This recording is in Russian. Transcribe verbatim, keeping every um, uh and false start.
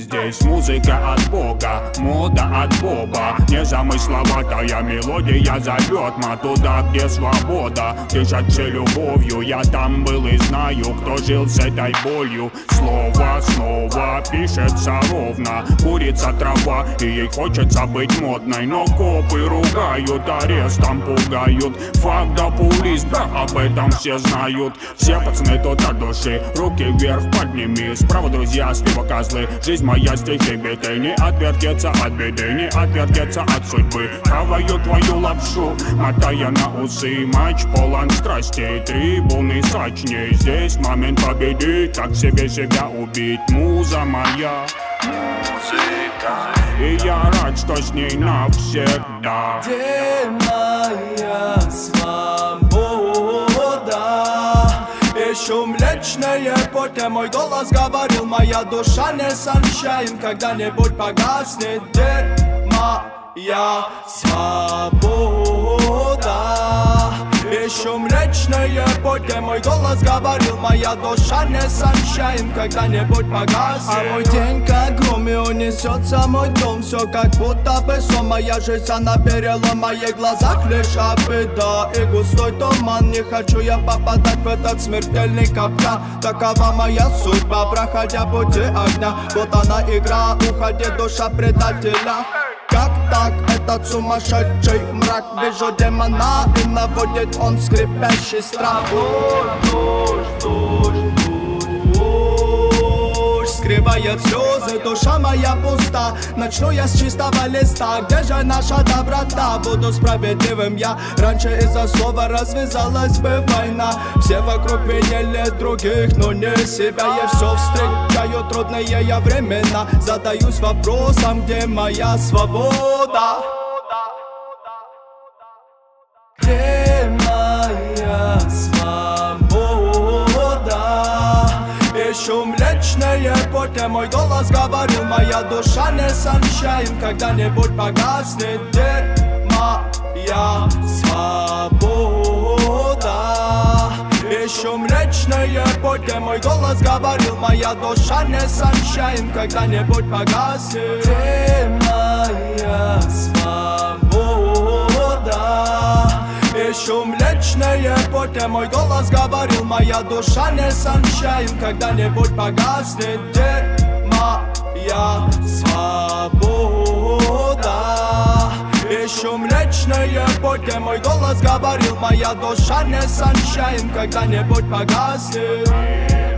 Здесь музыка от Бога, мода от Боба. Незамысловатая мелодия зовет ма туда, где свобода. Дышат все любовью, я там был и знаю, кто жил с этой болью. Слово снова пишется ровно, курица трава, и ей хочется быть модной. Но копы ругают, арестом пугают. Факт да пулист, да об этом все знают. Все пацаны тут от души, руки вверх подними. Справа друзья, слева козлы, жизнь моя стихи биты. Не отвертеться от беды, не отвертеться от судьбы. Хаваю твою лапшу, мотая на усы. Матч полон страстей, трибуны сочней. Здесь момент победить, как себе себя убить. Муза моя, музыка, и я рад, что с ней навсегда. Где моя свобода? Ищу млечные пути, мой голос говорил, моя душа не sunshine, когда-нибудь погаснет. Где моя свобода? Ищу млечные пути, мой голос говорил, моя душа не sunshine, когда-нибудь погаснет. А мой день как гром, и унесется мой дом. Все как будто бы сон, моя жизнь она перелом. В моих глазах лишь беда и густой туман. Не хочу я попадать в этот смертельный капкан. Такова моя судьба, проходя пути огня. Вот она игра, уходит душа предателя. Как так, этот сумасшедший мрак? Вижу демона, и наводит он скрипящий страх. Дождь, дождь, дождь, скрывает слезы, душа моя пуста. Начну я с чистого листа, где же наша доброта? Буду справедливым я, раньше из-за слова развязалась бы война. Все вокруг винили других, но не себя. Я все встречаю трудные я времена. Задаюсь вопросом, где моя свобода? Где моя свобода? Ищу млечные пути, мой голос говорил, моя душа не sunshine, когда-нибудь погаснет. Где моя свобода? Ищу млечные пути, мой голос говорил, моя душа не sunshine, когда-нибудь погаснет. Где моя свобода? Ищу млечные пути, мой голос говорил, моя душа не sunshine, когда-нибудь погаснет. Где моя свобода? Ищу млечные пути, мой голос говорил, моя душа не sunshine, когда-нибудь погаснет.